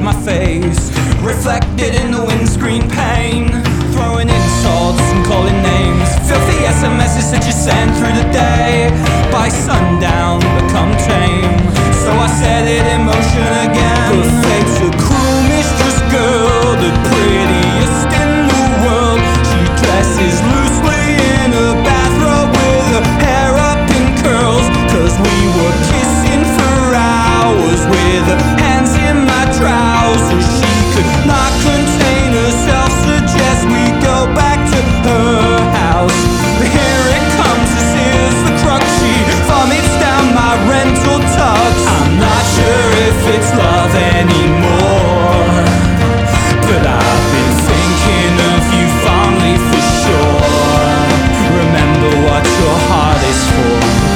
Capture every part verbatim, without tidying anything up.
of my face, reflected in the windscreen pane, throwing insults and calling names, filthy S M Ses that you send through the day. By sundown become tame, so I set it in motion again. Her fate's a cruel mistress girl, the prettiest in the world. She dresses loosely in a bathrobe with her hair up in curls, 'cause we were kissing for hours with her hands in my trousers. She could not contain herself, suggest we go back to her house. But here it comes, this is the crux. She vomits down my rental tux. I'm not sure if it's love anymore, but I've been thinking of you fondly for sure. Remember what your heart is for.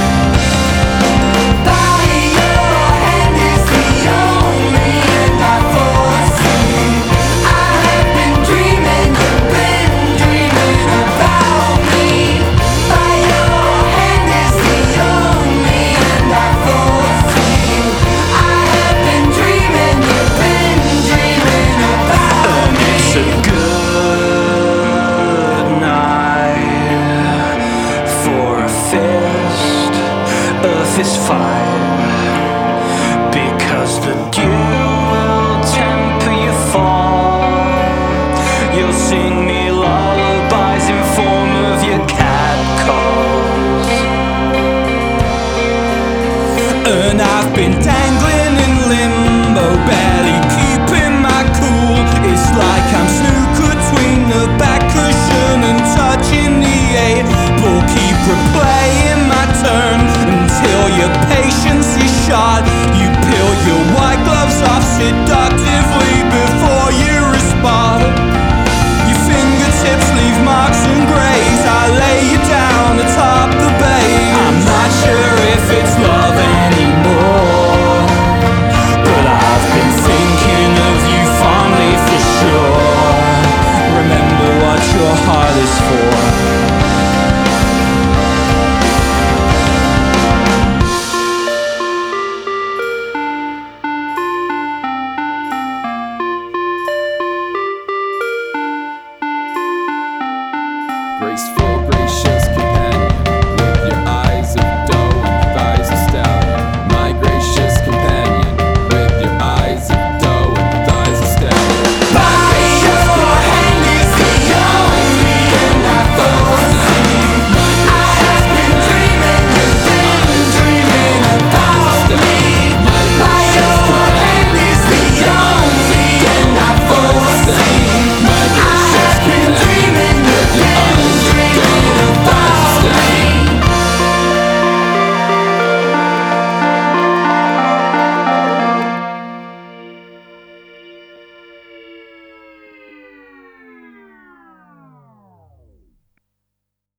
Fist fight, because the dew will temper your fall. You'll sing